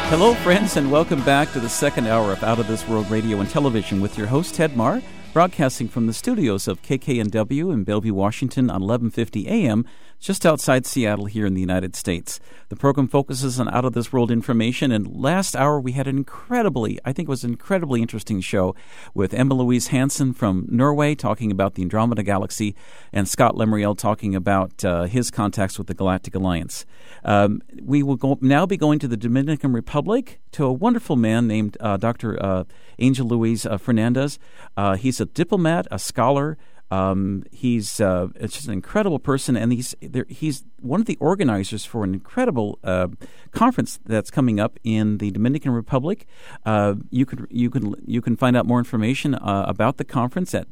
Hello, friends, and welcome back to the second hour of Out of This World Radio and Television with your host, Ted Marr, broadcasting from the studios of KKNW in Bellevue, Washington on 1150 AM, just outside Seattle here in the United States. The program focuses on out-of-this-world information, and last hour we had an incredibly interesting show with Emma Louise Hansen from Norway talking about the Andromeda Galaxy, and Scott Lemriel talking about his contacts with the Galactic Alliance. We will now be going to the Dominican Republic to a wonderful man named Dr. Angel Luis Fernandez. He's a diplomat, a scholar. He's just an incredible person, and he's one of the organizers for an incredible conference that's coming up in the Dominican Republic. You can find out more information about the conference at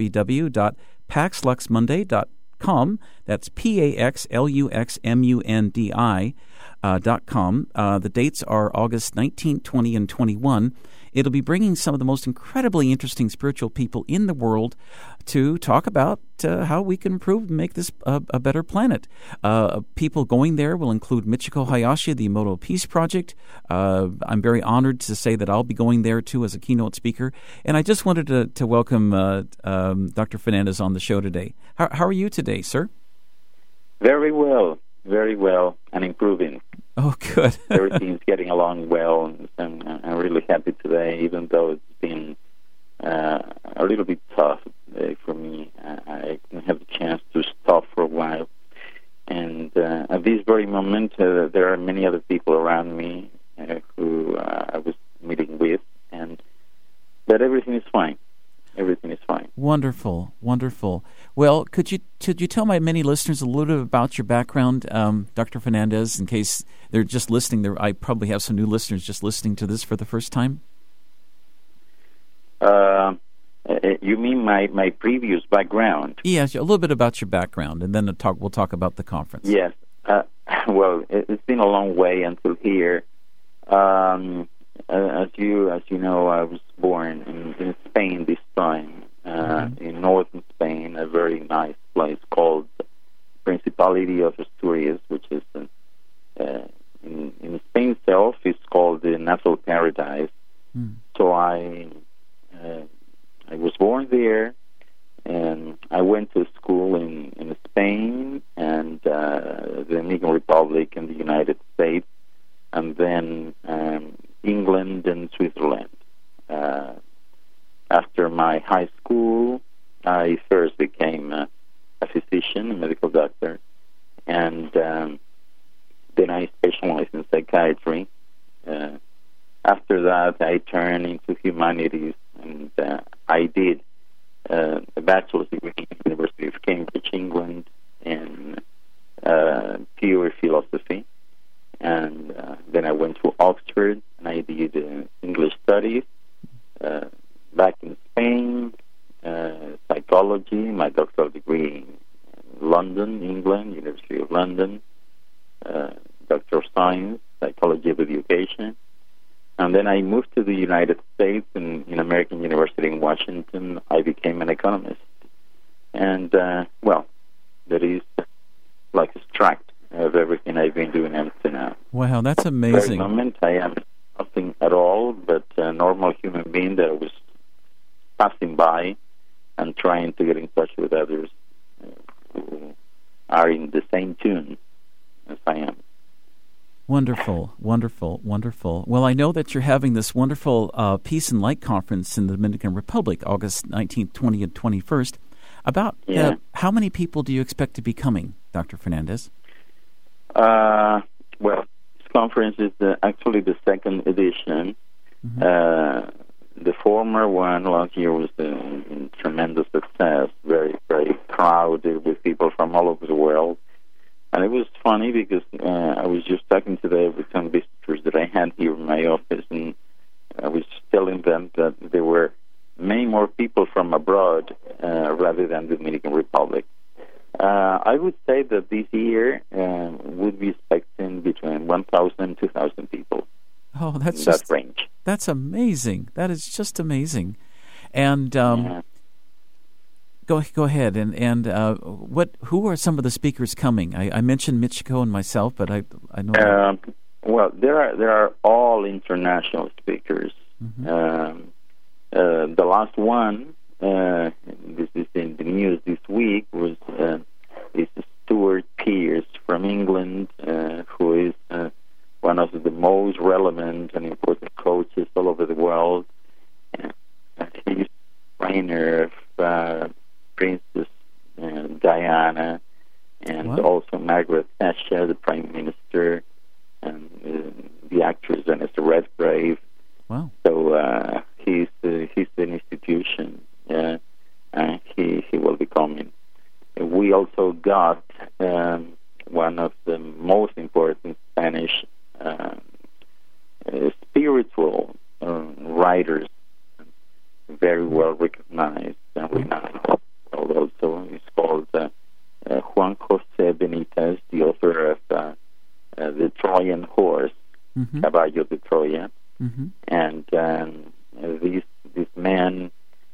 www.paxluxmonday.com. That's PAXLUXMUNDI.com. The dates are August 19, 20, and 21. It'll be bringing some of the most incredibly interesting spiritual people in the world to talk about how we can improve and make this a better planet. People going there will include Michiko Hayashi, the Emoto Peace Project. I'm very honored to say that I'll be going there, too, as a keynote speaker. And I just wanted to welcome Dr. Fernandez on the show today. How are you today, sir? Very well, and improving. Oh, good. Everything's getting along well, and I'm really happy today, even though it's been a little bit tough for me. I didn't have the chance to stop for a while. And at this very moment, there are many other people around me who I was meeting with, but everything is fine. Everything is fine. Wonderful. Well, could you tell my many listeners a little bit about your background, Dr. Fernandez, in case they're just listening? I probably have some new listeners just listening to this for the first time. You mean my previous background? Yes, a little bit about your background, and then we'll talk about the conference. Yes. Well, it's been a long way until here. As you know, I was born in Spain this time, in northern Spain, a very nice place called Principality of Asturias, which is in Spain itself, it's called the Natural Paradise. So I was born there, and I went to school in Spain and the Dominican Republic and the United States, and then England and Switzerland. After my high school, I first became a physician, a medical doctor, and then I specialized in psychiatry. After that, I turned into humanities, and I did a bachelor's degree at the University of Cambridge, England, in pure philosophy. And then I went to Oxford, and I did English studies. Back in Spain, psychology, my doctoral degree in London, England, University of London, Doctor of Science, Psychology of Education. And then I moved to the United States, and in American University in Washington, I became an economist. And, that is like a tract of everything I've been doing up to now. Wow, that's amazing. At the moment, I am nothing at all but a normal human being that was passing by and trying to get in touch with others who are in the same tune as I am. Wonderful. Well, I know that you're having this wonderful Peace and Light Conference in the Dominican Republic, August 19th, 20th, and 21st. About how many people do you expect to be coming, Dr. Fernandez? Well, this conference is actually the second edition. The former one last year was a tremendous success, very, very crowded with people from all over the world. And it was funny because I was just talking today with some visitors that I had here in my office, and I was telling them that there were many more people from abroad rather than the Dominican Republic. I would say that this year would be expecting between 1,000 and 2,000 people. Oh, that's that range. That's amazing. That is just amazing. And go ahead. And who are some of the speakers coming? I mentioned Michiko and myself, but I know. Well, there are all international speakers. Mm-hmm. The last one, this is in the news this week, was is Stuart Pearce from England, who is one of the most relevant and important coaches all over the world. He's trainer of Princess Diana, and wow. also Margaret Thatcher, the Prime Minister, and the actress Vanessa Redgrave. Wow. So he's an institution, and he will be coming. We also got one of the most important Spanish spiritual writers, very well recognized and renowned. Also, he's called Juan José Benítez, the author of the Trojan Horse, mm-hmm. Caballo de Troya. Mm-hmm. And this man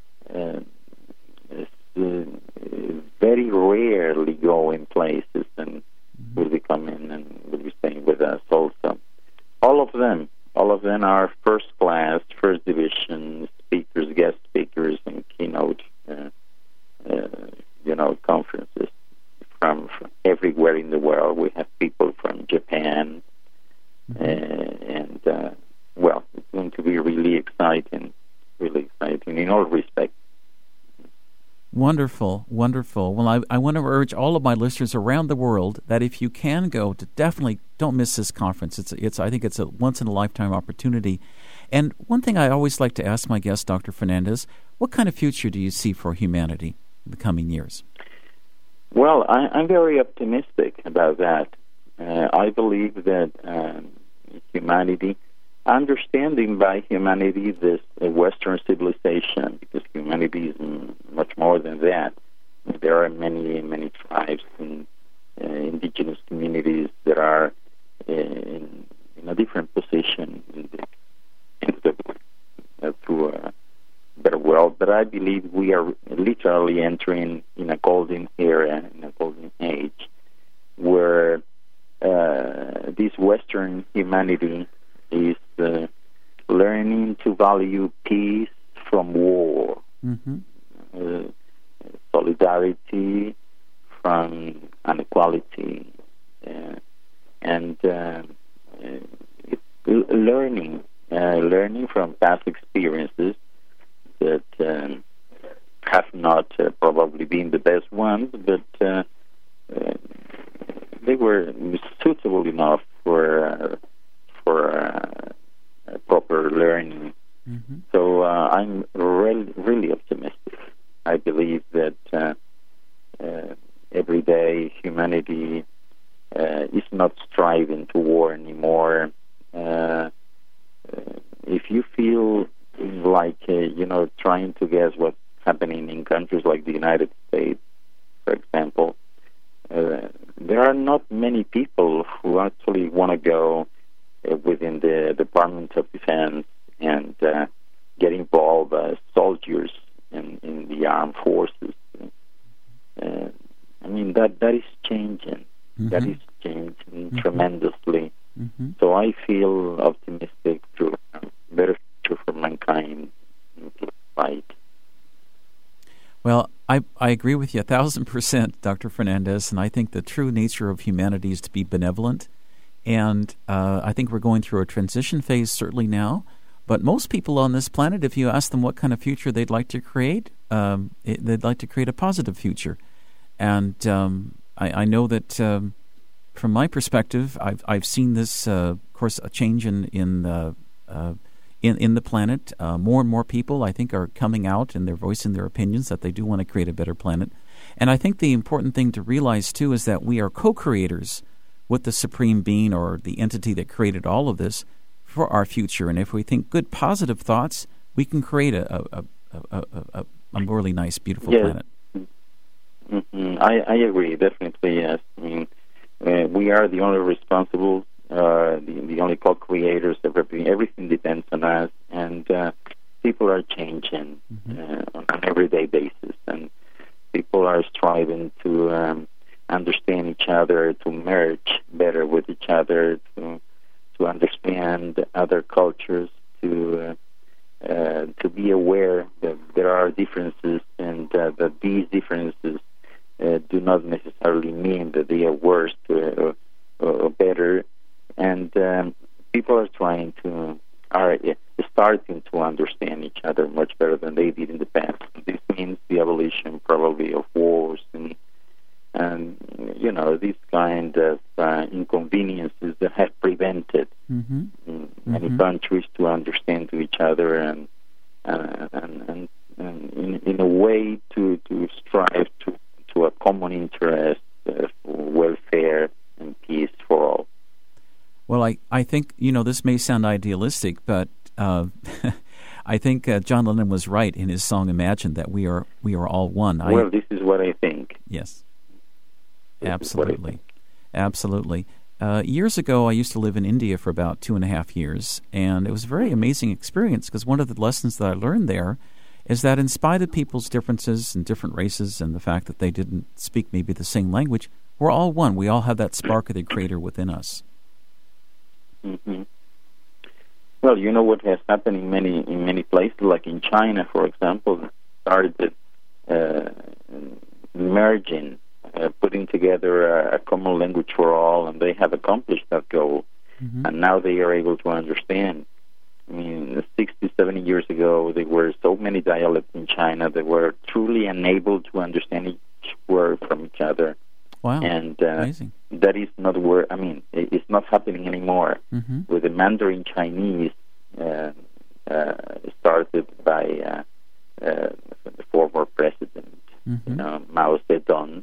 very rarely go in places, and mm-hmm. will be coming and will be staying with us also. All of them are first class, first division speakers, guest speakers, and keynote, conferences from everywhere in the world. We have people from Japan, mm-hmm. Well, it's going to be really exciting in all respects. Wonderful, wonderful. Well, I want to urge all of my listeners around the world that if you can go, to definitely don't miss this conference. I think it's a once-in-a-lifetime opportunity. And one thing I always like to ask my guest, Dr. Fernandez, what kind of future do you see for humanity in the coming years? Well, I'm very optimistic about that. I believe that humanity, understanding by humanity this Western civilization, because humanity is much more than that. There are many, many tribes and indigenous communities that are in a different position through a better world. But I believe we are literally entering in a golden era, in a golden age, where this Western humanity is learning to value peace from war, mm-hmm. solidarity from inequality, and learning from past experiences that have not probably been the best ones, but they were suitable enough for proper learning. Mm-hmm. So I'm really optimistic. I believe that every day humanity is not striving to war anymore. If you feel like trying to guess what's happening in countries like the United States, for example, there are not many people who actually want to go within the Department of Defense and get involved as soldiers in the armed forces. That is changing. Mm-hmm. That is changing mm-hmm. tremendously. Mm-hmm. So I feel optimistic to a better future for mankind in fight. Well, I agree with you 1,000%, Dr. Fernandez, and I think the true nature of humanity is to be benevolent. And I think we're going through a transition phase certainly now. But most people on this planet, if you ask them what kind of future they'd like to create, they'd like to create a positive future. And I know that from my perspective, I've seen this, of course, a change in the planet. More and more people, I think, are coming out and they're voicing their opinions that they do want to create a better planet. And I think the important thing to realize, too, is that we are co-creators with the Supreme Being or the entity that created all of this for our future. And if we think good, positive thoughts, we can create a really nice, beautiful planet. Mm-hmm. I agree, definitely, yes. We are the only responsible, the only co-creators of everything. Everything depends on us, and people are changing on an everyday basis, and people are striving to understand each other, to merge better with each other, to other cultures, to be aware that there are differences, and that these differences do not necessarily mean that they are worse or better. And people are starting to understand each other much better than they did in the past. This means the abolition probably of wars and these kind of inconveniences that have prevented many countries to understand to each other and in a way to strive to a common interest of welfare and peace for all. Well, I think, this may sound idealistic, but I think John Lennon was right in his song Imagine, that we are all one. Well, this is what I think. Yes. Absolutely. Absolutely. Years ago, I used to live in India for about 2.5 years, and it was a very amazing experience, because one of the lessons that I learned there is that in spite of people's differences and different races and the fact that they didn't speak maybe the same language, we're all one. We all have that spark of the Creator within us. Mm-hmm. Well, what has happened in many places, like in China, for example, started merging, putting together a common language for all, and they have accomplished that goal. Mm-hmm. And now they are able to understand. 60, 70 years ago, there were so many dialects in China that were truly unable to understand each word from each other. Wow, and amazing. That is not it's not happening anymore. Mm-hmm. With the Mandarin Chinese started by the former president, Mao Zedong.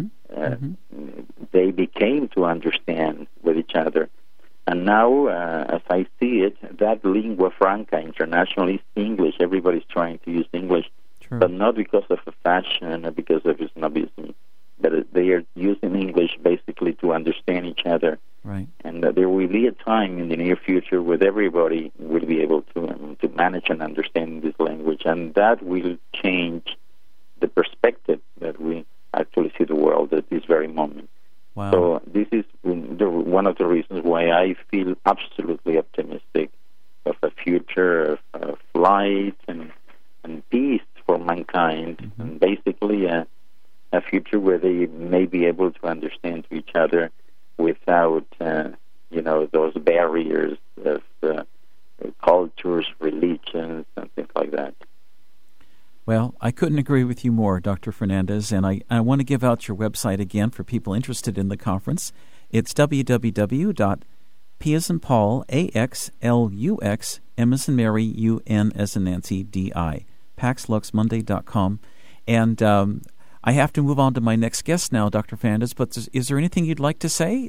They became to understand with each other. And now, as I see it, that lingua franca internationally is English. Everybody's trying to use English, True. But not because of a fashion or because of snobism. But they are using English basically to understand each other. Right. And there will be a time in the near future where everybody will be able to manage and understand this language, and that will change the perspective that we actually see the world at this very moment. Wow. So this is one of the reasons why I feel absolutely optimistic of a future of light and peace for mankind, and basically a future where they may be able to understand each other without, those barriers of cultures, religions, and things like that. Well, I couldn't agree with you more, Dr. Fernandez, and I want to give out your website again for people interested in the conference. It's www.P as in Paul, AXLUX, M as in Mary, UN as in Nancy, DI, PaxLuxMonday.com. And I have to move on to my next guest now, Dr. Fernandez, but is there anything you'd like to say?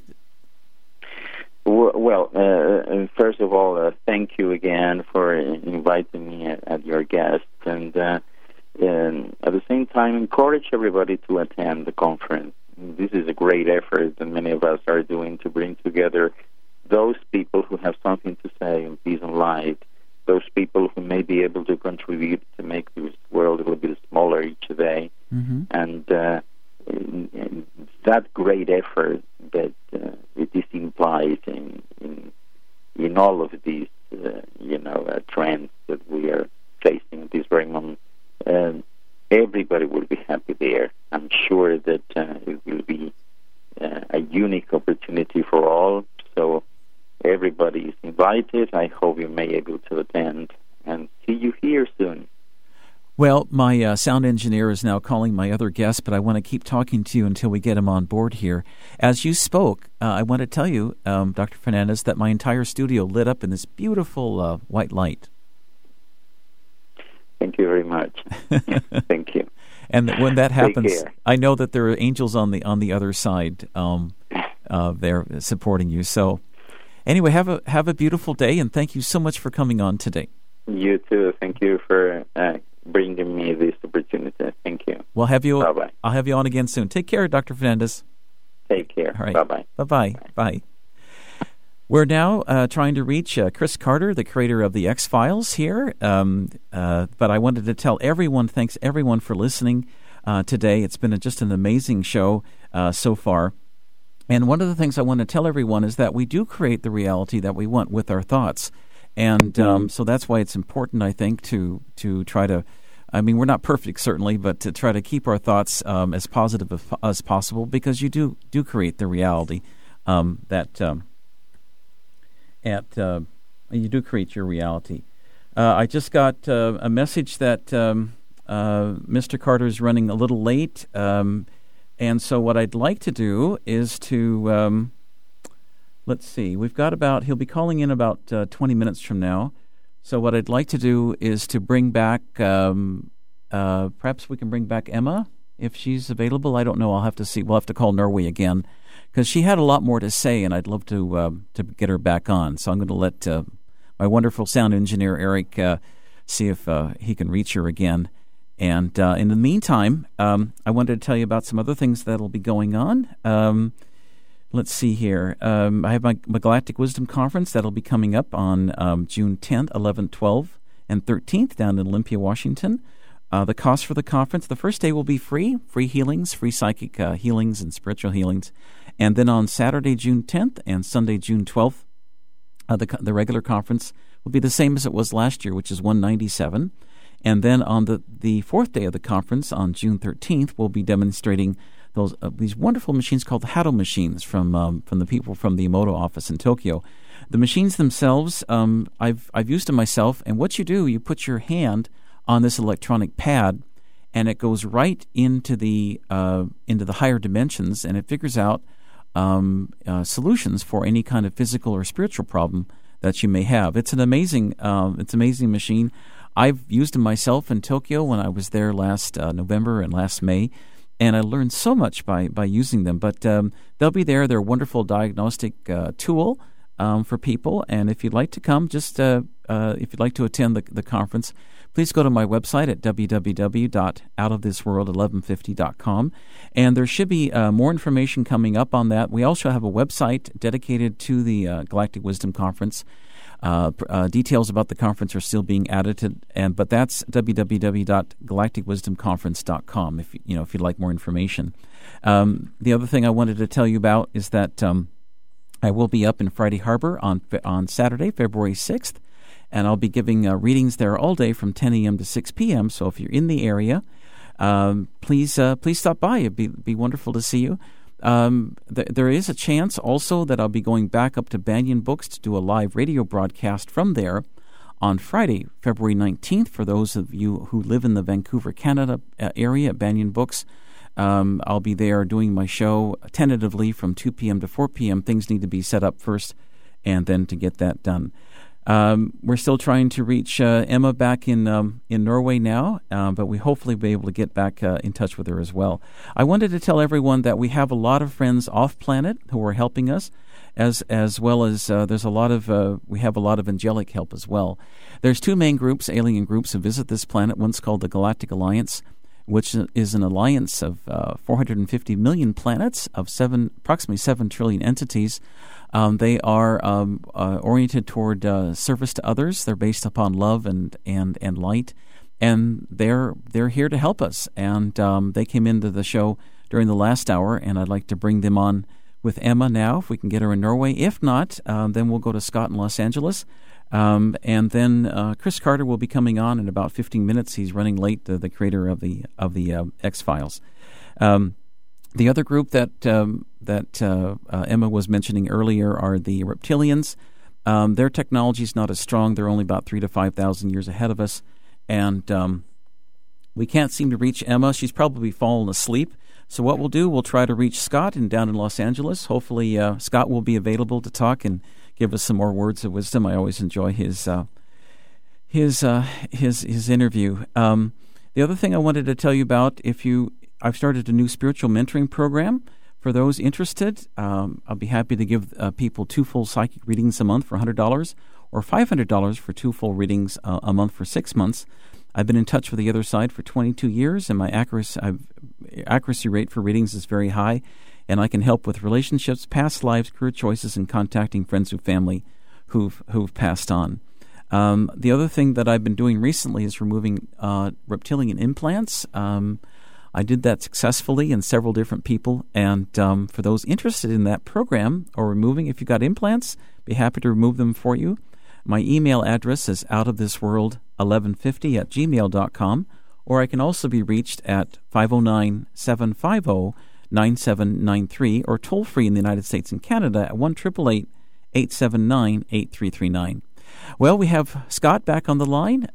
Well, first of all, thank you again for inviting me at your guest, and at the same time, encourage everybody to attend the conference. This is a great effort that many of us are doing to bring together those people who have something to say in peace and light, those people who may be able to contribute to make this world a little bit smaller each day, and that great effort that it is implied in all of these, trends that we are facing at this very moment. Everybody will be happy there. I'm sure that it will be a unique opportunity for all. So everybody is invited. I hope you may be able to attend, and see you here soon. Well, my sound engineer is now calling my other guest, but I want to keep talking to you until we get him on board here. As you spoke, I want to tell you, Dr. Fernandez, that my entire studio lit up in this beautiful white light. Thank you very much. Thank you. And when that happens, I know that there are angels on the other side there supporting you. So anyway, have a beautiful day, and thank you so much for coming on today. You too. Thank you for bringing me this opportunity. Thank you. Bye-bye. I'll have you on again soon. Take care, Dr. Fernandez. Take care. All right. Bye-bye. Bye-bye. Bye. We're now trying to reach Chris Carter, the creator of the X-Files here. But I wanted to tell everyone, thanks everyone for listening today. It's been just an amazing show so far. And one of the things I want to tell everyone is that we do create the reality that we want with our thoughts. And so that's why it's important, I think, to try to, I mean, we're not perfect, certainly, but to try to keep our thoughts as positive as possible, because you do create the reality you do create your reality. I just got a message that Mr. Carter is running a little late, and so what I'd like to do is to, let's see, he'll be calling in about 20 minutes from now. So what I'd like to do is to bring back, perhaps we can bring back Emma, if she's available. I don't know. I'll have to see. We'll have to call Norway again, because she had a lot more to say, and I'd love to get her back on. So I'm going to let my wonderful sound engineer, Eric, see if he can reach her again. And in the meantime, I wanted to tell you about some other things that'll be going on. Let's see here. I have my Galactic Wisdom Conference that'll be coming up on June 10th, 11th, 12th, and 13th down in Olympia, Washington. The cost for the conference, the first day will be free healings, free psychic healings and spiritual healings. And then on Saturday, June 10th and Sunday, June 12th, the regular conference will be the same as it was last year, which is $197. And then on the fourth day of the conference, on June 13th, we'll be demonstrating these wonderful machines called the Hado machines from the people from the Emoto office in Tokyo. The machines themselves, I've used them myself, and what you do, you put your hand on this electronic pad, and it goes right into the higher dimensions, and it figures out solutions for any kind of physical or spiritual problem that you may have. It's an amazing machine. I've used them myself in Tokyo when I was there last November and last May, and I learned so much by using them. But they'll be there. They're a wonderful diagnostic tool for people. And if you'd like to come, if you'd like to attend the conference, please go to my website at www.outofthisworld1150.com. And there should be more information coming up on that. We also have a website dedicated to the Galactic Wisdom Conference. Details about the conference are still being added, but that's www.galacticwisdomconference.com if you'd like more information. The other thing I wanted to tell you about is that I will be up in Friday Harbor on Saturday, February 6th, and I'll be giving readings there all day from 10 a.m. to 6 p.m. So if you're in the area, please stop by. It'd be wonderful to see you. There is a chance also that I'll be going back up to Banyan Books to do a live radio broadcast from there on Friday, February 19th. For those of you who live in the Vancouver, Canada area at Banyan Books, I'll be there doing my show tentatively from 2 p.m. to 4 p.m. Things need to be set up first, and then to get that done. We're still trying to reach Emma back in Norway now, but we hopefully will be able to get back in touch with her as well. I wanted to tell everyone that we have a lot of friends off planet who are helping us, as well as we have a lot of angelic help as well. There's two main groups, alien groups, who visit this planet. One's called the Galactic Alliance, which is an alliance of 450 million planets of approximately 7 trillion entities. They are oriented toward service to others. They're based upon love and light, and they're here to help us. And they came into the show during the last hour, and I'd like to bring them on with Emma now, if we can get her in Norway. If not, then we'll go to Scott in Los Angeles. And then Chris Carter will be coming on in about 15 minutes. He's running late, the creator of the X-Files. The other group that Emma was mentioning earlier are the reptilians. Their technology is not as strong. They're only about 3,000 to 5,000 years ahead of us. And we can't seem to reach Emma. She's probably fallen asleep. So what we'll do, we'll try to reach Scott down in Los Angeles. Hopefully Scott will be available to talk and give us some more words of wisdom. I always enjoy his interview. The other thing I wanted to tell you about, I've started a new spiritual mentoring program. For those interested, I'll be happy to give people 2 full psychic readings a month for $100 or $500 for 2 full readings a month for 6 months. I've been in touch with the other side for 22 years, and my accuracy rate for readings is very high, and I can help with relationships, past lives, career choices, and contacting friends and family who've passed on. The other thing that I've been doing recently is removing reptilian implants. I did that successfully in several different people, and for those interested in that program or removing, if you've got implants, be happy to remove them for you. My email address is outofthisworld1150@gmail.com, or I can also be reached at 509-750-9793, or toll-free in the United States and Canada at 1-888-879-8339. Well, we have Scott back on the line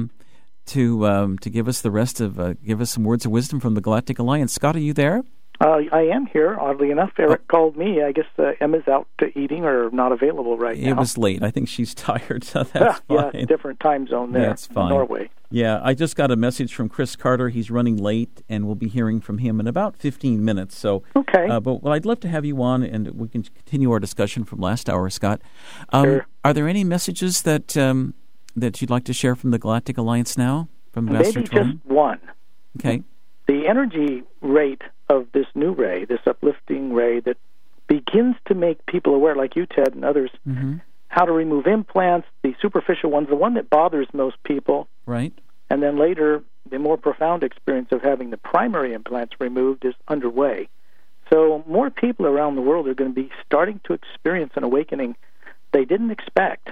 to give us the rest of give us some words of wisdom from the Galactic Alliance. Scott, are you there? I am here, oddly enough. Eric called me. I guess Emma's out eating or not available right now. It was late. I think she's tired, so that's fine. Yeah, different time zone there. That's fine. Norway. Yeah, I just got a message from Chris Carter. He's running late, and we'll be hearing from him in about 15 minutes. So, okay. But I'd love to have you on, and we can continue our discussion from last hour, Scott. Sure. Are there any messages that that you'd like to share from the Galactic Alliance now, from Master Twillian? Maybe just one. Okay. The energy rate of this new ray, this uplifting ray that begins to make people aware, like you, Ted, and others, how to remove implants, the superficial ones, the one that bothers most people. Right. And then later, the more profound experience of having the primary implants removed is underway. So more people around the world are going to be starting to experience an awakening they didn't expect.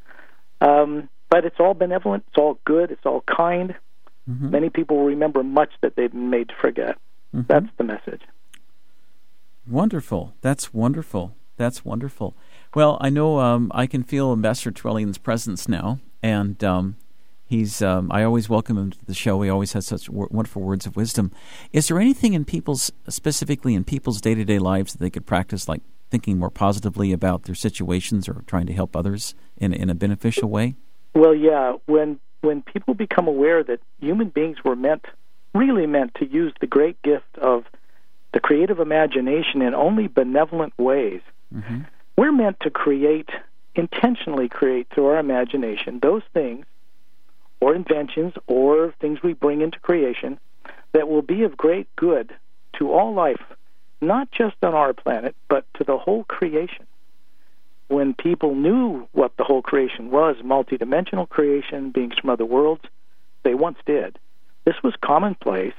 But it's all benevolent, it's all good, it's all kind. Many people will remember much that they've been made to forget. That's the message. Wonderful. That's wonderful. That's wonderful. Well, I know I can feel Ambassador Twillian's presence now, and he's. I always welcome him to the show. He always has such wonderful words of wisdom. Is there anything in specifically in people's day-to-day lives that they could practice, like thinking more positively about their situations or trying to help others in a beneficial way? Well, yeah. When people become aware that human beings were really meant to use the great gift of the creative imagination in only benevolent ways, we're meant to intentionally create through our imagination those things or inventions or things we bring into creation that will be of great good to all life, not just on our planet, but to the whole creation. When people knew what the whole creation was, multidimensional creation, beings from other worlds, they once did. This was commonplace.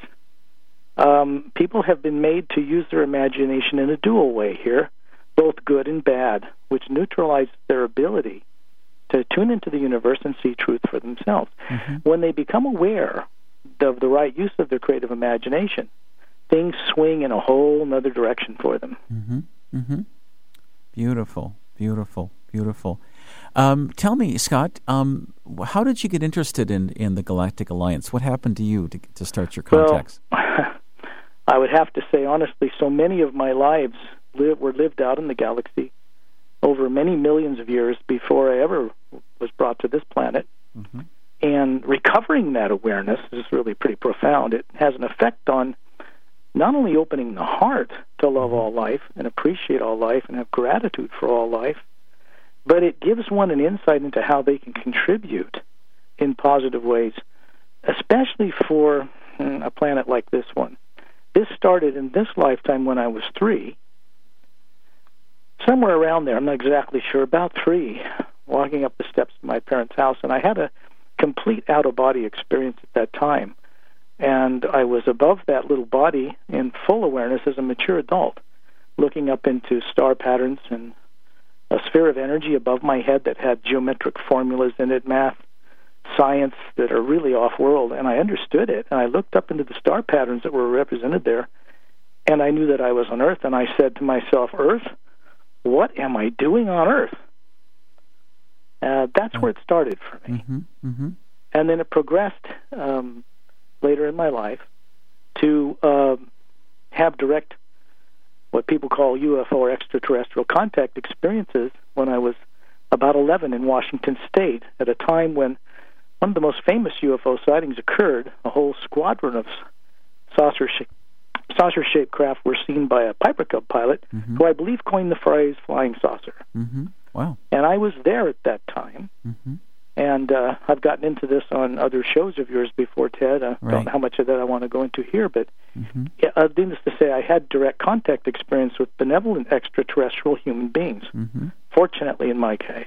People have been made to use their imagination in a dual way here, both good and bad, which neutralizes their ability to tune into the universe and see truth for themselves. When they become aware of the right use of their creative imagination, things swing in a whole other direction for them. Beautiful. Beautiful, beautiful. Tell me, Scott, how did you get interested in the Galactic Alliance? What happened to you to start your contacts? Well, I would have to say, honestly, so many of my lives were lived out in the galaxy over many millions of years before I ever was brought to this planet. And recovering that awareness is really pretty profound. It has an effect on not only opening the heart to love all life and appreciate all life and have gratitude for all life, but it gives one an insight into how they can contribute in positive ways, especially for a planet like this one. This started in this lifetime when I was 3, somewhere around there, I'm not exactly sure, about 3, walking up the steps of my parents' house, and I had a complete out-of-body experience at that time. And I was above that little body in full awareness as a mature adult, looking up into star patterns and a sphere of energy above my head that had geometric formulas in it, math, science that are really off-world. And I understood it, and I looked up into the star patterns that were represented there, and I knew that I was on Earth, and I said to myself, Earth? What am I doing on Earth? That's where it started for me. And then it progressed later in my life to have direct, what people call UFO or extraterrestrial contact experiences when I was about 11 in Washington State, at a time when one of the most famous UFO sightings occurred. A whole squadron of saucer-shaped craft were seen by a Piper Cub pilot, who I believe coined the phrase flying saucer. Wow. And I was there at that time. And I've gotten into this on other shows of yours before, Ted. I don't know how much of that I want to go into here, but needless to say, I had direct contact experience with benevolent extraterrestrial human beings, fortunately in my case.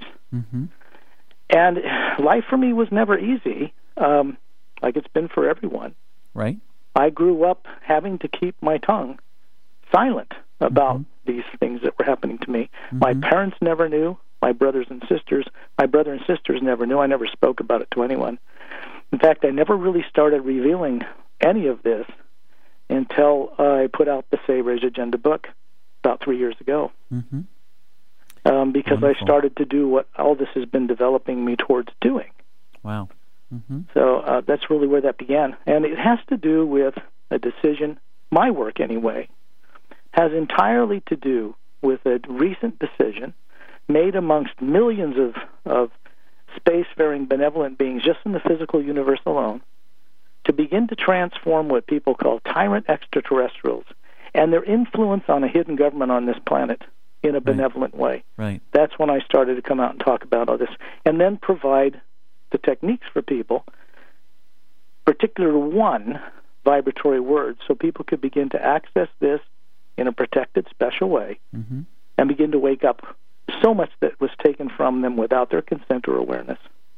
And life for me was never easy, like it's been for everyone. Right. I grew up having to keep my tongue silent about these things that were happening to me. My parents never knew. my brother and sisters never knew. I never spoke about it to anyone. In fact, I never really started revealing any of this until I put out the Save Raise Agenda book about 3 years ago. Mm-hmm. Because Wonderful. I started to do what all this has been developing me towards doing. Wow. Mm-hmm. So that's really where that began. And it has to do with a decision, my work anyway, has entirely to do with a recent decision made amongst millions of spacefaring benevolent beings just in the physical universe alone to begin to transform what people call tyrant extraterrestrials and their influence on a hidden government on this planet in a benevolent way. Right. That's when I started to come out and talk about all this, and then provide the techniques for people, particular one vibratory word, so people could begin to access this in a protected, special way, mm-hmm. and begin to wake up so much that was taken from them without their consent or awareness.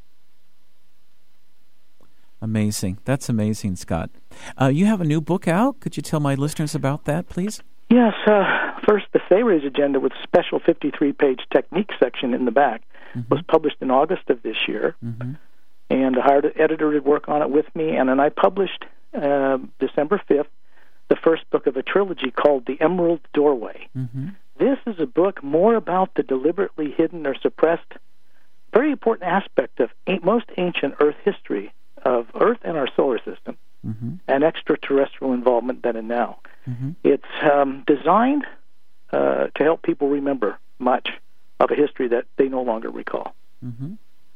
Amazing. That's amazing, Scott. You have a new book out. Could you tell my listeners about that, please? Yes. First, the Save Raise Agenda with a special 53-page technique section in the back mm-hmm. was published in August of this year. Mm-hmm. And I hired an editor to work on it with me, and then I published December 5th the first book of a trilogy called The Emerald Doorway. Mm-hmm. This is a book more about the deliberately hidden or suppressed, very important aspect of most ancient Earth history of Earth and our solar system, mm-hmm. and extraterrestrial involvement then and now. Mm-hmm. It's designed to help people remember much of a history that they no longer recall. Mm-hmm.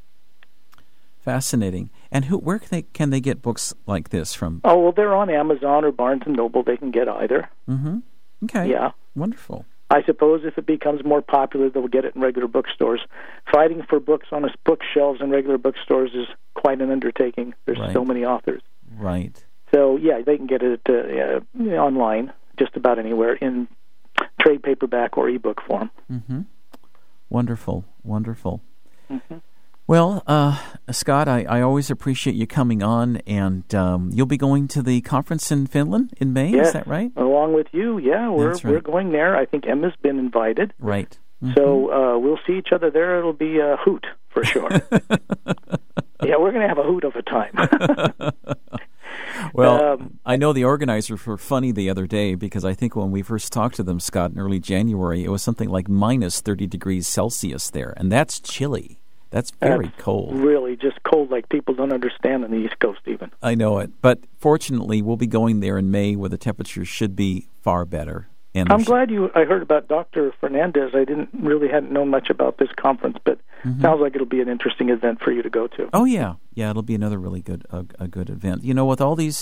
Fascinating. And where can they get books like this from? Oh, well, they're on Amazon or Barnes & Noble. They can get either. Mm-hmm. Okay. Yeah. Wonderful. I suppose if it becomes more popular, they'll get it in regular bookstores. Fighting for books on bookshelves in regular bookstores is quite an undertaking. There's so many authors. Right. So, yeah, they can get it online, just about anywhere, in trade paperback or ebook form. Mm-hmm. Wonderful. Wonderful. Mm-hmm. Well, Scott, I always appreciate you coming on, and you'll be going to the conference in Finland in May, yes, is that right? Along with you, yeah, we're going there. I think Emma's been invited. Right. Mm-hmm. So we'll see each other there. It'll be a hoot, for sure. Yeah, we're going to have a hoot of a time. Well, I know the organizers were funny the other day because I think when we first talked to them, Scott, in early January, it was something like minus 30 degrees Celsius there, and that's chilly. That's very cold. Really just cold like people don't understand on the East Coast even. I know it. But fortunately, we'll be going there in May where the temperatures should be far better. And I'm glad I heard about Dr. Fernandez. I hadn't known much about this conference, but sounds like it'll be an interesting event for you to go to. Oh, yeah. Yeah, it'll be another really good a good event. You know, with all these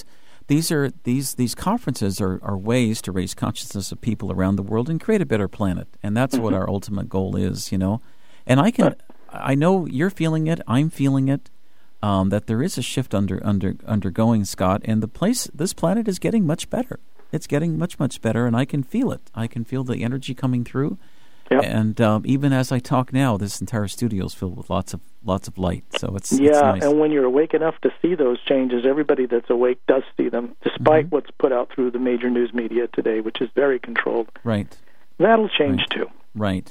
conferences are ways to raise consciousness of people around the world and create a better planet. And that's what our ultimate goal is, you know. And I know you're feeling it. I'm feeling it. That there is a shift undergoing, Scott, and this planet is getting much better. It's getting much, much better, and I can feel it. I can feel the energy coming through. Yep. And even as I talk now, this entire studio is filled with lots of light. So it's nice. And when you're awake enough to see those changes, everybody that's awake does see them, despite what's put out through the major news media today, which is very controlled. Right. That'll change too. Right.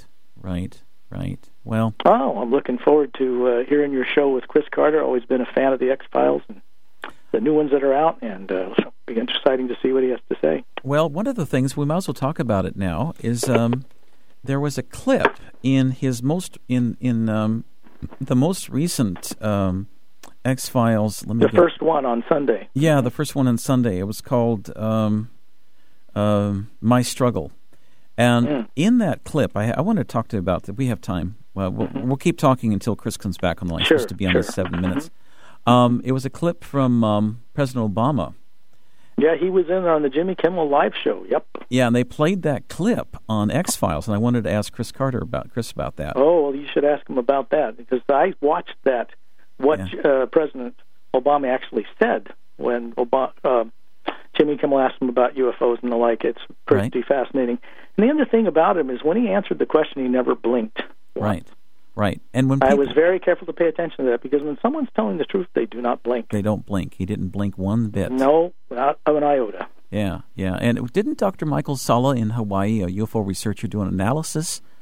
Well, I'm looking forward to hearing your show with Chris Carter. Always been a fan of the X-Files and the new ones that are out, and it'll be exciting to see what he has to say. Well, one of the things, we might as well talk about it now, is there was a clip in his the most recent X-Files. First one on Sunday. Yeah, the first one on Sunday. It was called My Struggle. And in that clip, I want to talk to you about that. We have time. Well, we'll keep talking until Chris comes back on the line. It's supposed to be on in 7 minutes. It was a clip from President Obama. Yeah, he was in on the Jimmy Kimmel Live show. Yep. Yeah, and they played that clip on X-Files, and I wanted to ask Chris Carter about that. Oh, well, you should ask him about that, because I watched that, President Obama actually said when Jimmy Kimmel asked him about UFOs and the like. It's pretty fascinating. And the other thing about him is when he answered the question, he never blinked. Right. And when I was very careful to pay attention to that, because when someone's telling the truth, they do not blink. They don't blink. He didn't blink one bit. No, not of an iota. Yeah. And didn't Dr. Michael Salla in Hawaii, a UFO researcher, do an analysis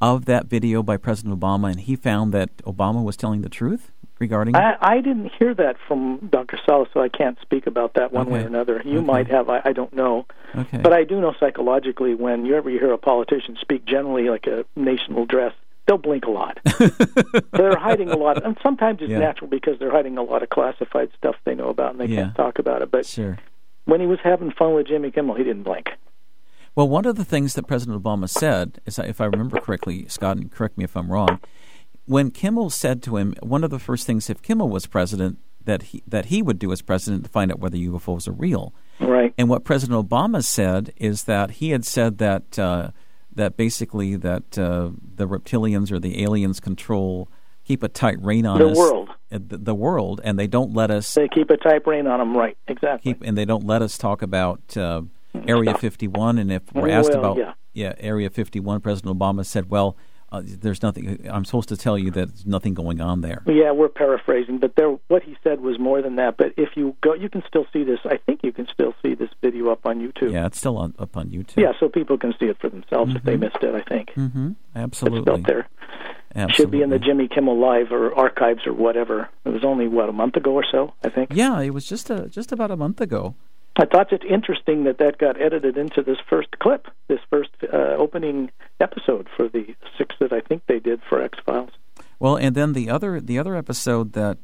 of that video by President Obama, and he found that Obama was telling the truth regarding it? I didn't hear that from Dr. Salas, so I can't speak about that one way or another. You might have, I don't know. Okay. But I do know psychologically when you hear a politician speak generally like a nation will dress, they'll blink a lot. They're hiding a lot. And sometimes it's natural because they're hiding a lot of classified stuff they know about and they can't talk about it. But when he was having fun with Jimmy Kimmel, he didn't blink. Well, one of the things that President Obama said, is, if I remember correctly, Scott, and correct me if I'm wrong, when Kimmel said to him, one of the first things if Kimmel was president that he would do as president to find out whether UFOs are real. Right. And what President Obama said is that he had said that basically that the reptilians or the aliens keep a tight rein on us. The world, and they don't let us. They keep a tight rein on them, right? Exactly. And they don't let us talk about Area 51. And if we're asked about Area 51, President Obama said, "Well, there's nothing. I'm supposed to tell you that there's nothing going on there." Yeah, we're paraphrasing, but what he said was more than that. But if you go, you can still see this. I think you can still see this video up on YouTube. Yeah, it's still up on YouTube. Yeah, so people can see it for themselves if they missed it. I think. Absolutely. It's up there. Absolutely. Should be in the Jimmy Kimmel Live or archives or whatever. It was only a month ago or so, I think. Yeah, it was just about a month ago. I thought it interesting that got edited into this first clip, this first opening episode for the 6 that I think they did for X-Files. Well, and then the other episode that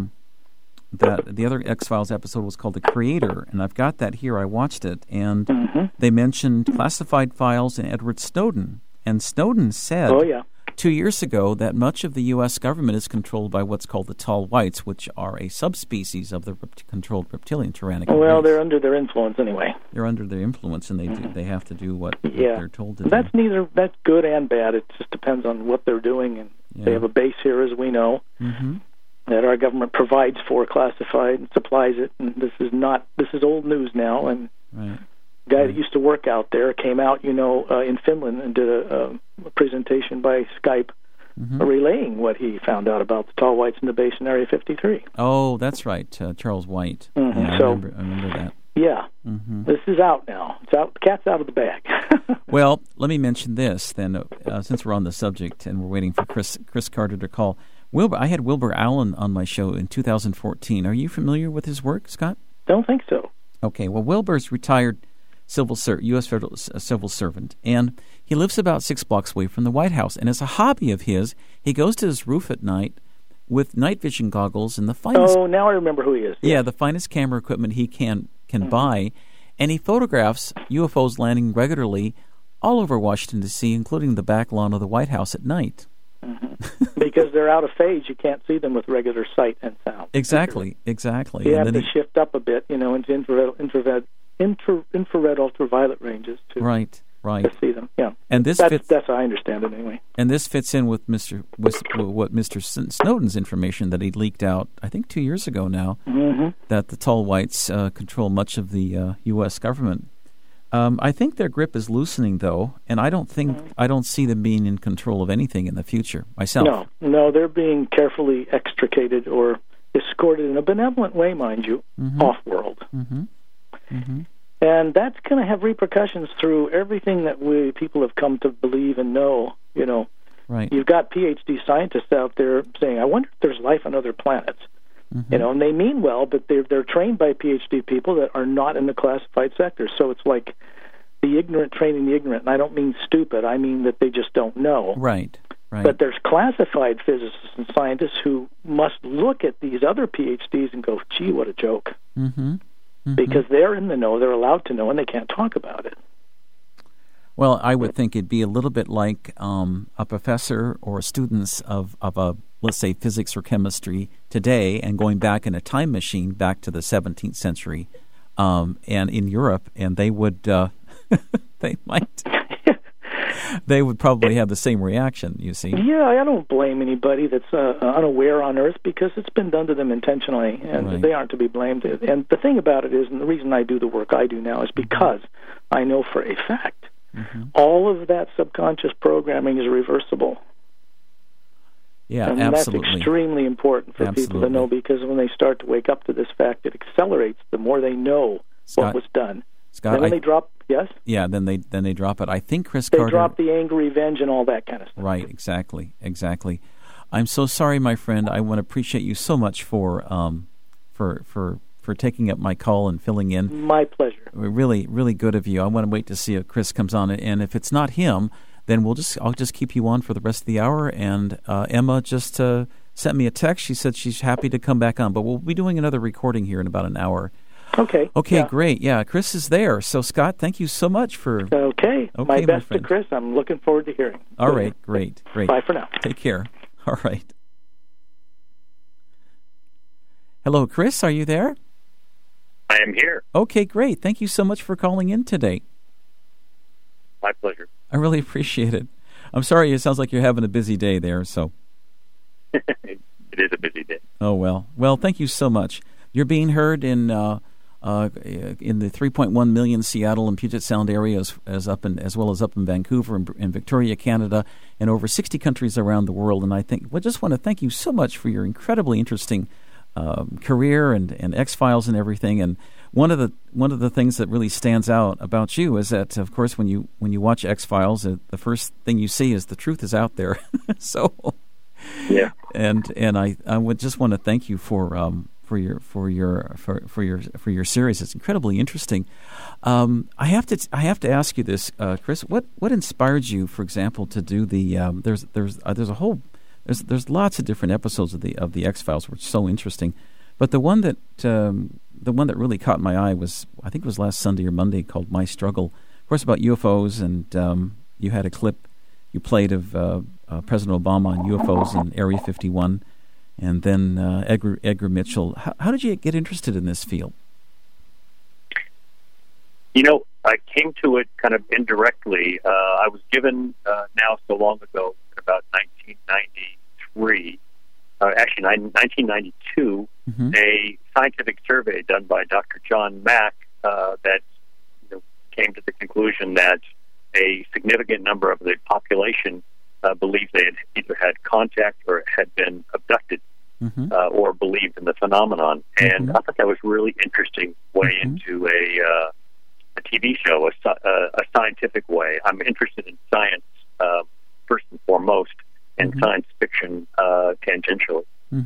the other X-Files episode was called The Creator, and I've got that here. I watched it, and they mentioned classified files and Edward Snowden. And Snowden said 2 years ago that much of the U.S. government is controlled by what's called the tall whites, which are a subspecies of the controlled reptilian tyrannic race. Well, they're under their influence anyway. They're under their influence, and they have to do what they're told to do. That's good and bad. It just depends on what they're doing, and they have a base here, as we know, that our government provides for classified and supplies it. And this is old news now. And the guy that used to work out there came out, in Finland and did a presentation by Skype, relaying what he found out about the tall whites in the base in Area 53. Oh, that's right, Charles White. Yeah, I remember that. Yeah, this is out now. It's out. The cat's out of the bag. Well, let me mention this then, since we're on the subject and we're waiting for Chris Carter to call. I had Wilbur Allen on my show in 2014. Are you familiar with his work, Scott? Don't think so. Okay, well, Wilbur's retired U.S. federal civil servant, and he lives about 6 blocks away from the White House. And as a hobby of his, he goes to his roof at night with night vision goggles and the finest. Oh, now I remember who he is. Yeah, the finest camera equipment he can buy, and he photographs UFOs landing regularly all over Washington, D.C., including the back lawn of the White House at night. Because they're out of phase, you can't see them with regular sight and sound. Exactly. You have to shift up a bit, into infrared ultraviolet ranges to see them. Yeah, and that's how I understand it anyway. And this fits in with Mr. Snowden's information that he leaked out, I think 2 years ago now, that the tall whites control much of the U.S. government. I think their grip is loosening, though, and I don't see them being in control of anything in the future myself. No, they're being carefully extricated or escorted in a benevolent way, mind you, off-world. And that's going to have repercussions through everything that people have come to believe and know. Right. You've got PhD scientists out there saying, "I wonder if there's life on other planets." And they mean well, but they're trained by PhD people that are not in the classified sector. So it's like the ignorant training the ignorant. And I don't mean stupid. I mean that they just don't know. Right. But there's classified physicists and scientists who must look at these other PhDs and go, "Gee, what a joke." Because they're in the know, they're allowed to know, and they can't talk about it. Well, I would think it'd be a little bit like a professor or students of a, let's say, physics or chemistry today and going back in a time machine back to the 17th century and in Europe, and they would they would probably have the same reaction, you see. Yeah, I don't blame anybody that's unaware on Earth because it's been done to them intentionally, and they aren't to be blamed. And the thing about it is, and the reason I do the work I do now is because I know for a fact all of that subconscious programming is reversible. Yeah, and absolutely. That's extremely important for people to know, because when they start to wake up to this fact, it accelerates the more they know what was done. Scott, then they drop, yes? Yeah, then they drop it. I think Chris They Carter... drop the anger, revenge, and all that kind of stuff. Right, exactly. I'm so sorry, my friend. I want to appreciate you so much for taking up my call and filling in. My pleasure. Really, really good of you. I want to wait to see if Chris comes on, and if it's not him, then I'll just keep you on for the rest of the hour. And Emma just sent me a text. She said she's happy to come back on, but we'll be doing another recording here in about an hour. Okay. Okay, great. Yeah, Chris is there. So, Scott, thank you so much for... Okay. My best to Chris. I'm looking forward to hearing. All right, great. Bye for now. Take care. All right. Hello, Chris. Are you there? I am here. Okay, great. Thank you so much for calling in today. My pleasure. I really appreciate it. I'm sorry, it sounds like you're having a busy day there, so... It is a busy day. Oh, well. Well, thank you so much. You're being heard in the 3.1 million Seattle and Puget Sound areas, as well as up in Vancouver and Victoria, Canada, and over 60 countries around the world. And I just want to thank you so much for your incredibly interesting career and X-Files and everything. And one of the things that really stands out about you is that, of course, when you watch X-Files, the first thing you see is the truth is out there. So, yeah. And I would just want to thank you for your series. It's incredibly interesting. I have to ask you this, Chris. What inspired you, for example, to do the? There's lots of different episodes of the X-Files, which are so interesting, but the one that really caught my eye was, I think it was last Sunday or Monday, called My Struggle. Of course, about UFOs, and you had a clip you played of President Obama on UFOs in Area 51. And then Edgar Mitchell. How did you get interested in this field? I came to it kind of indirectly. I was given, now so long ago, in about 1993, actually 1992, a scientific survey done by Dr. John Mack that came to the conclusion that a significant number of the population believed they had either had contact or had been abducted. Or believed in the phenomenon. And I thought that was a really interesting way into a TV show, a scientific way. I'm interested in science first and foremost, and science fiction tangentially.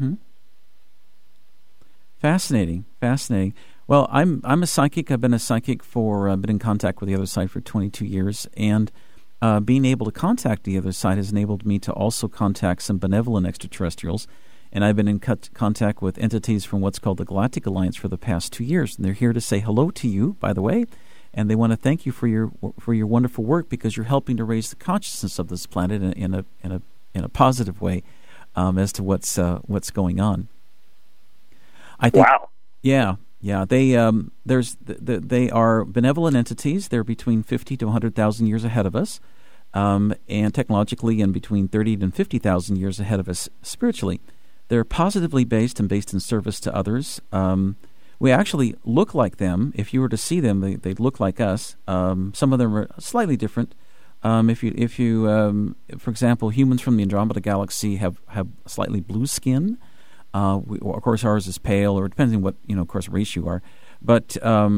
Fascinating. Well, I'm a psychic. I've been a psychic been in contact with the other side for 22 years, and being able to contact the other side has enabled me to also contact some benevolent extraterrestrials. And I've been in contact with entities from what's called the Galactic Alliance for the past 2 years. And they're here to say hello to you, by the way, and they want to thank you for your wonderful work, because you're helping to raise the consciousness of this planet in a positive way as to what's going on. I think. Wow. Yeah. They they are benevolent entities. They're between 50 to 100,000 years ahead of us, and technologically, and between 30 and 50,000 years ahead of us spiritually. They're positively based and based in service to others. We actually look like them. If you were to see them, they look like us. Some of them are slightly different. If you, for example, humans from the Andromeda Galaxy have slightly blue skin. Of course, ours is pale, or depending on what of course, race you are. But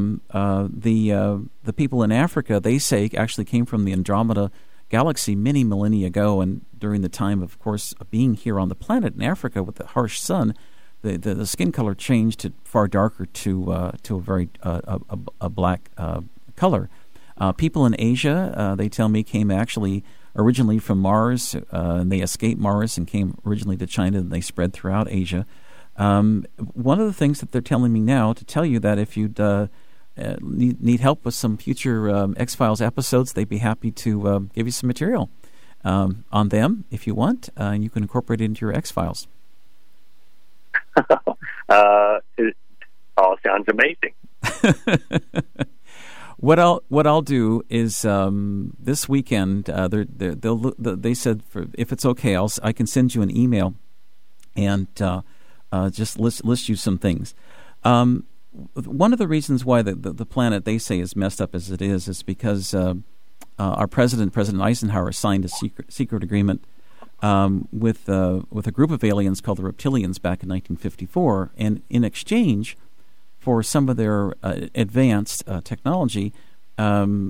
the people in Africa, they say, actually came from the Andromeda Galaxy many millennia ago, and during the time, of course, of being here on the planet in Africa with the harsh sun, the skin color changed to far darker to a very a black color. People in Asia, they tell me, came actually originally from Mars, and they escaped Mars and came originally to China, and they spread throughout Asia. One of the things that they're telling me now, to tell you that if you'd need help with some future X-Files episodes, they'd be happy to give you some material on them if you want, and you can incorporate it into your X-Files. It all sounds amazing. What I'll do is this weekend they said if it's okay, I can send you an email and just list you some things. One of the reasons why the planet, they say, is messed up as it is because our President Eisenhower, signed a secret agreement with a group of aliens called the Reptilians back in 1954, and in exchange for some of their advanced technology. To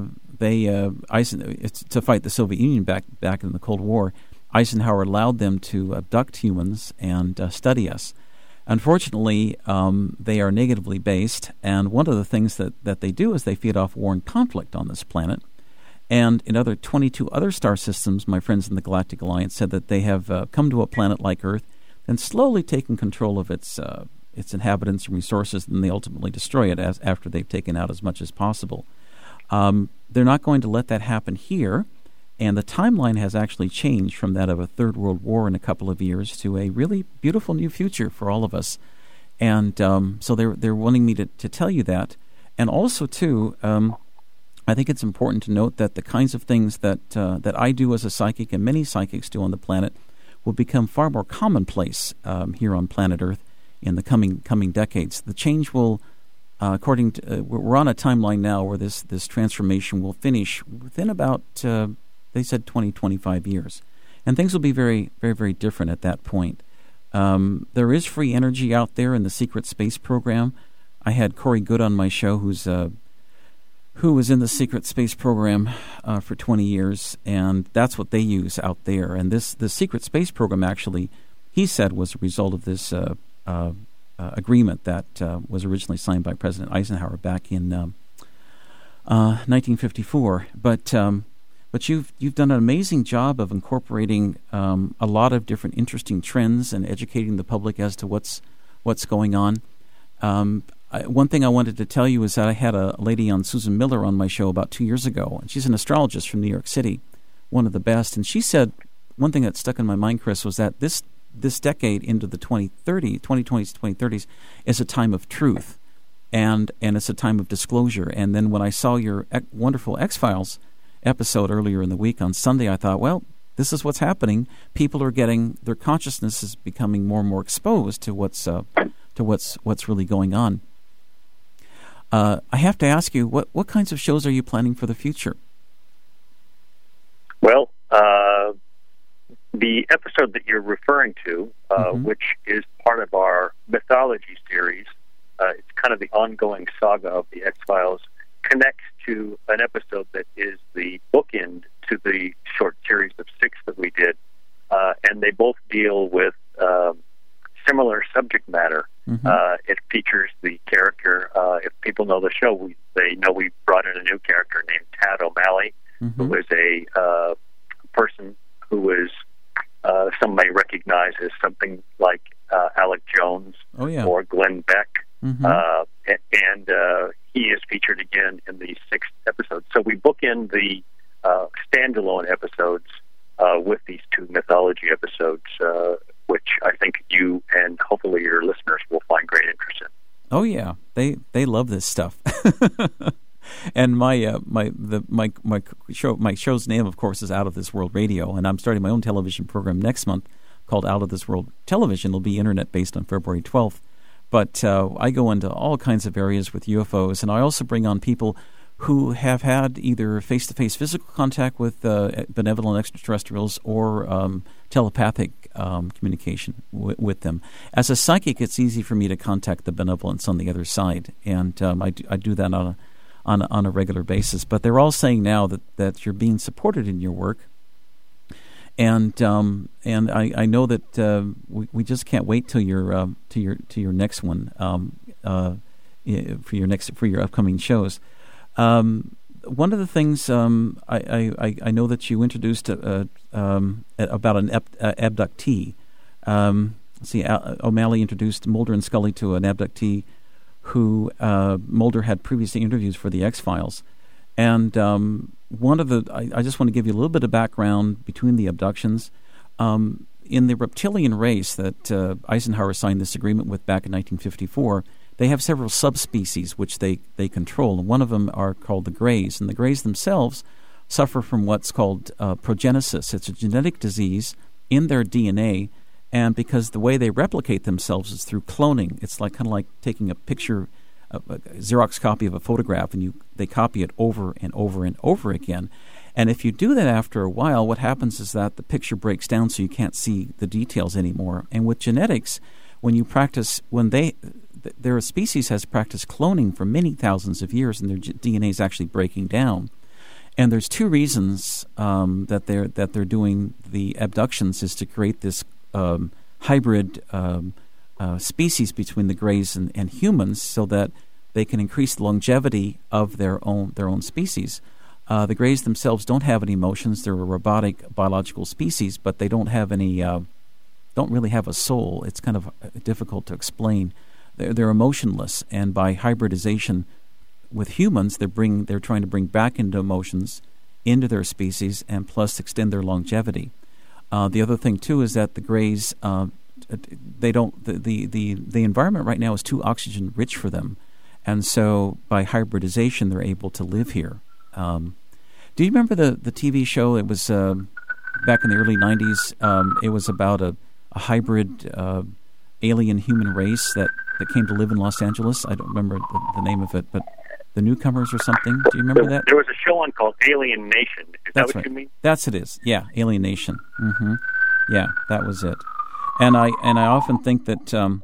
fight the Soviet Union back in the Cold War, Eisenhower allowed them to abduct humans and study us. Unfortunately, they are negatively based, and one of the things that they do is they feed off war and conflict on this planet. And in 22 other star systems, my friends in the Galactic Alliance said that they have come to a planet like Earth and slowly taken control of its inhabitants and resources, and they ultimately destroy it after they've taken out as much as possible. They're not going to let that happen here, and the timeline has actually changed from that of a Third World War in a couple of years to a really beautiful new future for all of us. And so they're wanting me to tell you that. And also, too, I think it's important to note that the kinds of things that I do as a psychic and many psychics do on the planet will become far more commonplace here on planet Earth in the coming decades. The change will, according to we're on a timeline now where this transformation will finish within about they said 25 years, and things will be very, very, very different at that point. There is free energy out there in the secret space program. I had Corey Good on my show, who was in the secret space program for 20 years, and that's what they use out there. And the secret space program actually, he said, was a result of this agreement that was originally signed by President Eisenhower back in 1954. But you've done an amazing job of incorporating a lot of different interesting trends and educating the public as to what's going on. One thing I wanted to tell you is that I had a lady on, Susan Miller, on my show about 2 years ago, and she's an astrologist from New York City, one of the best. And she said one thing that stuck in my mind, Chris, was that this decade into the 2020s, 2030s, is a time of truth, and it's a time of disclosure. And then when I saw your wonderful X-Files episode earlier in the week on Sunday, I thought, well, this is what's happening. People are getting, their consciousness is becoming more and more exposed to what's really going on. I have to ask you, what kinds of shows are you planning for the future? Well, the episode that you're referring to, which is part of our mythology series, it's kind of the ongoing saga of the X-Files, connects to an episode that is the bookend to the short series of 6 that we did, and they both deal with similar subject matter. It features the character. If people know the show, they know we brought in a new character named Tad O'Malley, who is a person who was some may recognize as something like Alec Jones or Glenn Beck, and he is featured again in the 6th episode. So we bookend the standalone episodes with these 2 mythology episodes, which I think you and hopefully your listeners will find great interest in. Oh yeah, they love this stuff. And my show's name, of course, is Out of This World Radio, and I'm starting my own television program next month called Out of This World Television. It'll be internet based on February 12th. But I go into all kinds of areas with UFOs, and I also bring on people who have had either face-to-face physical contact with benevolent extraterrestrials or telepathic communication with them. As a psychic, it's easy for me to contact the benevolence on the other side, and I do that on a regular basis. But they're all saying now that you're being supported in your work, and I know that we just can't wait till your next one for your upcoming shows. One of the things I know that you introduced about an abductee. O'Malley introduced Mulder and Scully to an abductee who Mulder had previously interviewed for the X-Files. And I just want to give you a little bit of background between the abductions. In the reptilian race that Eisenhower signed this agreement with back in 1954, they have several subspecies which they control, and one of them are called the Greys. And the Greys themselves suffer from what's called progenesis. It's a genetic disease in their DNA, and because the way they replicate themselves is through cloning, it's kind of like taking a picture, a Xerox copy of a photograph, and they copy it over and over and over again. And if you do that after a while, what happens is that the picture breaks down so you can't see the details anymore. And with genetics, when you practice, when their species has practiced cloning for many thousands of years, and their DNA is actually breaking down. And there's two reasons that they're doing the abductions is to create this hybrid species between the greys and humans, so that they can increase the longevity of their own species. The greys themselves don't have any emotions; they're a robotic biological species, but they don't have any. Don't really have a soul. It's kind of difficult to explain. They're emotionless, and by hybridization with humans, they're trying to bring back into emotions into their species, and plus extend their longevity. The other thing too is that the greys, they don't. The environment right now is too oxygen rich for them, and so by hybridization, they're able to live here. Do you remember the TV show? It was back in the early '90s. It was about a hybrid alien-human race that came to live in Los Angeles. I don't remember the name of it, but The Newcomers or something. Do you remember that? There was a show on called Alien Nation. Is that what you mean? That's it is. Yeah, Alien Nation. Mm-hmm. Yeah, that was it. And I often think that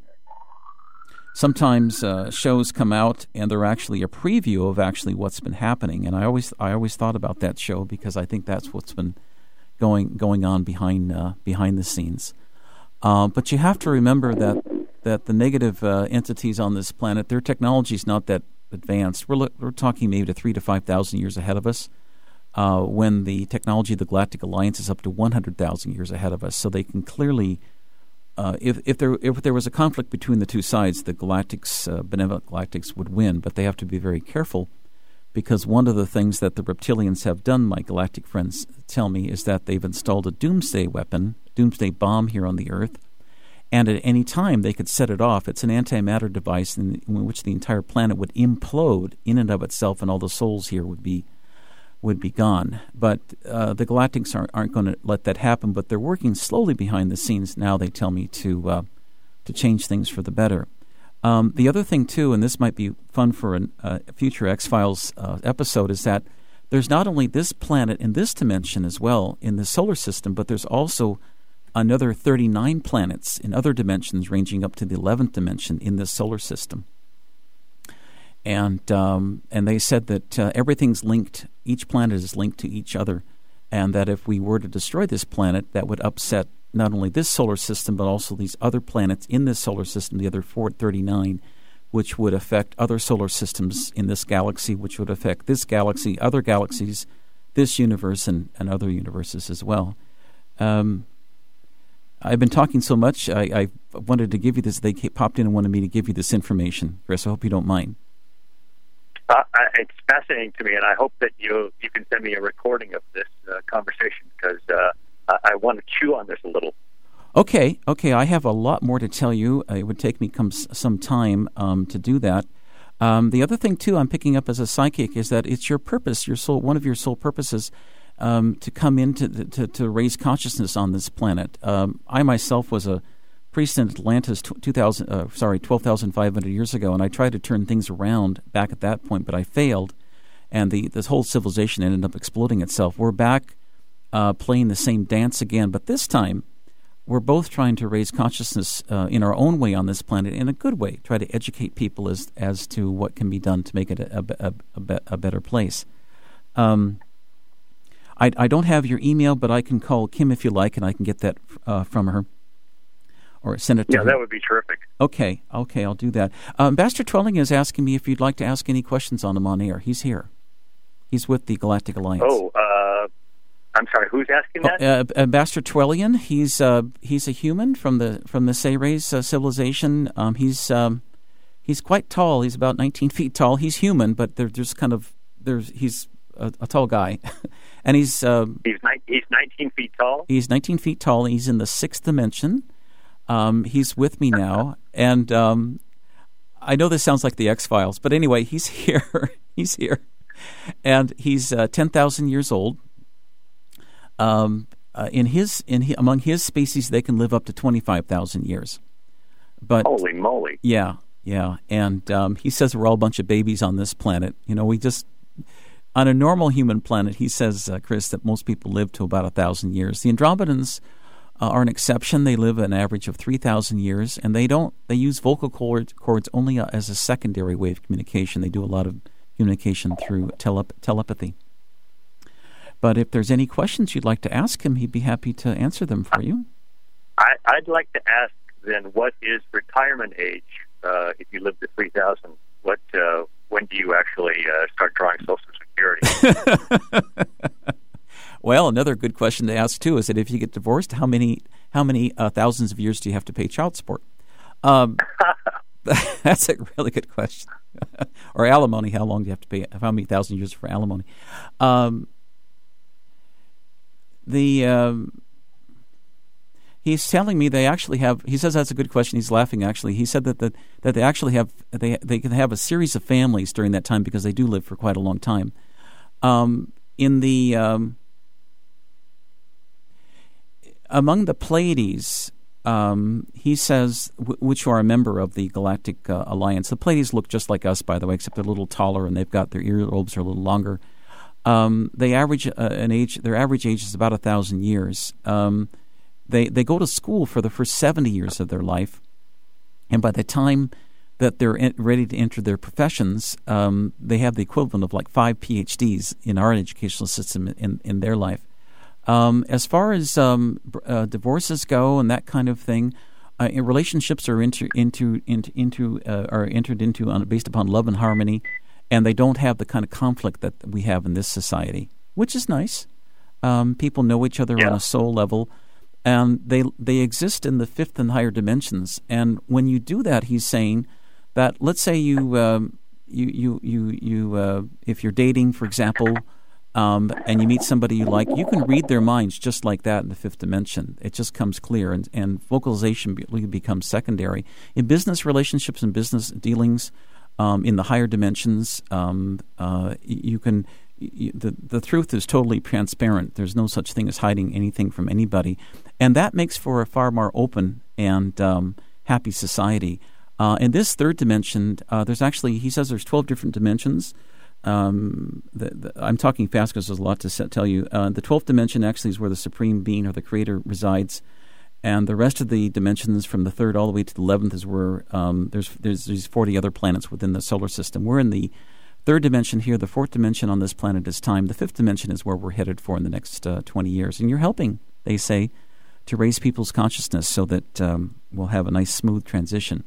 sometimes shows come out and they're actually a preview of actually what's been happening. And I always thought about that show because I think that's what's been going on behind the scenes. But you have to remember that the negative entities on this planet, their technology is not that advanced. We're talking maybe to 3,000 to 5,000 years ahead of us, when the technology of the Galactic Alliance is up to 100,000 years ahead of us. So they can clearly, if there was a conflict between the two sides, the galactics, benevolent galactics would win. But they have to be very careful, because one of the things that the reptilians have done, my galactic friends tell me, is that they've installed a doomsday weapon, doomsday bomb here on the Earth, and at any time they could set it off. It's an antimatter device in which the entire planet would implode in and of itself, and all the souls here would be gone. But the galactics aren't going to let that happen, but they're working slowly behind the scenes now, they tell me, to change things for the better. The other thing, too, and this might be fun for a future X-Files episode, is that there's not only this planet in this dimension as well in the solar system, but there's also another 39 planets in other dimensions ranging up to the 11th dimension in this solar system. And they said that everything's linked, each planet is linked to each other, and that if we were to destroy this planet, that would upset not only this solar system, but also these other planets in this solar system, the other 439, which would affect other solar systems in this galaxy, which would affect this galaxy, other galaxies, this universe, and other universes as well. I've been talking so much, I wanted to give you this. They popped in and wanted me to give you this information. Chris, I hope you don't mind. It's fascinating to me, and I hope that you can send me a recording of this conversation, because I want to chew on this a little. Okay. I have a lot more to tell you. It would take me some time to do that. The other thing, too, I'm picking up as a psychic is that it's your purpose, your soul. One of your soul purposes to come in to raise consciousness on this planet. I myself was a priest in Atlantis 12,500 years ago, and I tried to turn things around back at that point, but I failed, and this whole civilization ended up exploding itself. We're back playing the same dance again, but this time we're both trying to raise consciousness in our own way on this planet, in a good way, try to educate people as to what can be done to make it a better place. I don't have your email, but I can call Kim if you like, and I can get that from her. Or send it to her. Yeah, that would be terrific. Okay, I'll do that. Ambassador Twelling is asking me if you'd like to ask any questions on him on air. He's here. He's with the Galactic Alliance. Oh, I'm sorry. Who's asking that? Ambassador Twellian. He's a human from the Seyres civilization. He's quite tall. He's about 19 feet tall. He's human, but he's a tall guy, and he's 19 feet tall. He's 19 feet tall. He's in the 6th dimension. He's with me now, and I know this sounds like the X-Files, but anyway, he's here. He's here, and he's 10,000 years old. Among his species, they can live up to 25,000 years. But holy moly! Yeah, and he says we're all a bunch of babies on this planet. We just on a normal human planet. He says, Chris, that most people live to about 1,000 years. The Andromedans are an exception. They live an average of 3,000 years, and they use vocal cords only as a secondary way of communication. They do a lot of communication through telepathy. But if there's any questions you'd like to ask him, he'd be happy to answer them for you. I'd like to ask then, what is retirement age if you live to 3,000? When do you actually start drawing Social Security? Well, another good question to ask too is that if you get divorced, how many thousands of years do you have to pay child support? That's a really good question. Or alimony, how long do you have to pay? How many thousand years for alimony? He's telling me they actually have. He says that's a good question. He's laughing. Actually, he said that they actually have. They can have a series of families during that time because they do live for quite a long time. Among the Pleiades, he says, which are a member of the Galactic Alliance. The Pleiades look just like us, by the way, except they're a little taller and they've got their earlobes are a little longer. They average an age. Their average age is about 1,000 years. They go to school for the first 70 years of their life, and by the time that they're ready to enter their professions, they have the equivalent of like 5 PhDs in our educational system in their life. As far as divorces go and that kind of thing, relationships are entered into based upon love and harmony, and they don't have the kind of conflict that we have in this society, which is nice. People know each other on a soul level, and they exist in the fifth and higher dimensions. And when you do that, he's saying that, let's say you if you're dating, for example, and you meet somebody you like, you can read their minds just like that in the fifth dimension. It just comes clear, and vocalization becomes secondary. In business relationships and business dealings, in the higher dimensions, you can. The truth is totally transparent. There's no such thing as hiding anything from anybody, and that makes for a far more open and happy society. In this third dimension, there's actually, he says there's 12 different dimensions. I'm talking fast because there's a lot to tell you. The 12th dimension actually is where the Supreme Being or the Creator resides, and the rest of the dimensions from the third all the way to the 11th is where there's these 40 other planets within the solar system. We're in the third dimension here. The fourth dimension on this planet is time. The fifth dimension is where we're headed for in the next 20 years. And you're helping, they say, to raise people's consciousness so that we'll have a nice, smooth transition.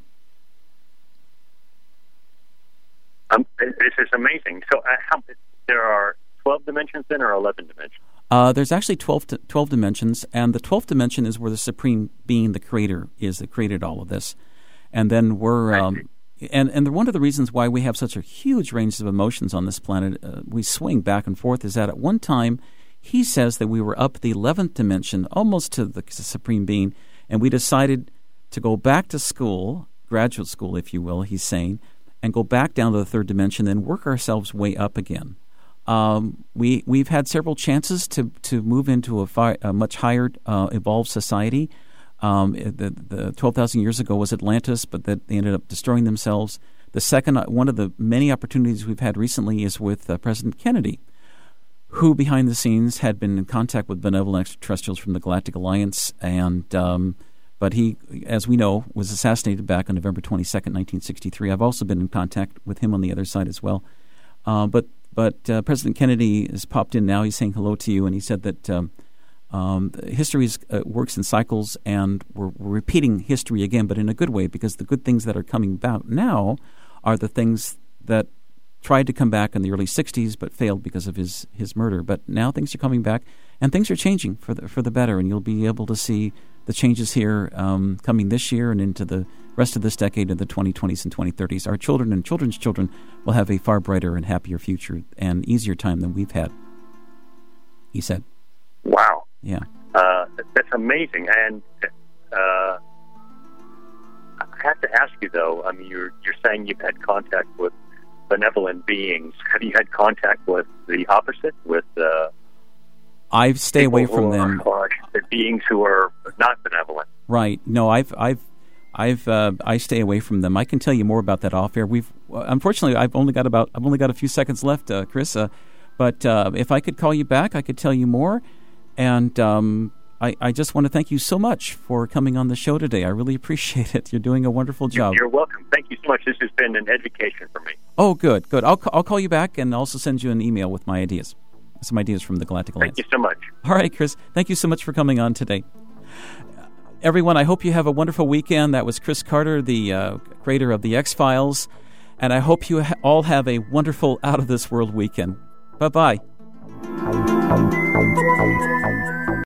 This is amazing. So there are 12 dimensions then, or 11 dimensions? There's actually 12 dimensions, and the 12th dimension is where the Supreme Being, the Creator, is that created all of this. And then we're... And one of the reasons why we have such a huge range of emotions on this planet, we swing back and forth, is that at one time he says that we were up the 11th dimension, almost to the Supreme Being, and we decided to go back to school, graduate school, if you will, he's saying, and go back down to the third dimension, then work ourselves way up again. We've had several chances to move into a much higher evolved society. The 12,000 years ago was Atlantis, but they ended up destroying themselves. The second, one of the many opportunities we've had recently is with President Kennedy, who behind the scenes had been in contact with benevolent extraterrestrials from the Galactic Alliance, and but he, as we know, was assassinated back on November 22nd, 1963. I've also been in contact with him on the other side as well. But President Kennedy has popped in now. He's saying hello to you, and he said that history works in cycles, and we're repeating history again, but in a good way, because the good things that are coming about now are the things that tried to come back in the early 60s but failed because of his murder. But now things are coming back, and things are changing for the better, and you'll be able to see the changes here coming this year and into the rest of this decade in the 2020s and 2030s. Our children and children's children will have a far brighter and happier future and easier time than we've had, he said. Wow. Yeah. That's amazing. And I have to ask you, though, I mean, you're saying you've had contact with benevolent beings. Have you had contact with the opposite, with I stay away from them. Or the beings who are not benevolent? Right. No, I stay away from them. I can tell you more about that off air. Unfortunately, I've only got a few seconds left, Chris. But if I could call you back, I could tell you more. And I just want to thank you so much for coming on the show today. I really appreciate it. You're doing a wonderful job. You're welcome. Thank you so much. This has been an education for me. Oh, good. I'll call you back and also send you an email with my ideas. Some ideas from the Galactic Alliance. Thank you so much. All right, Chris. Thank you so much for coming on today. Everyone, I hope you have a wonderful weekend. That was Chris Carter, the creator of the X-Files. And I hope you all have a wonderful out-of-this-world weekend. Bye-bye.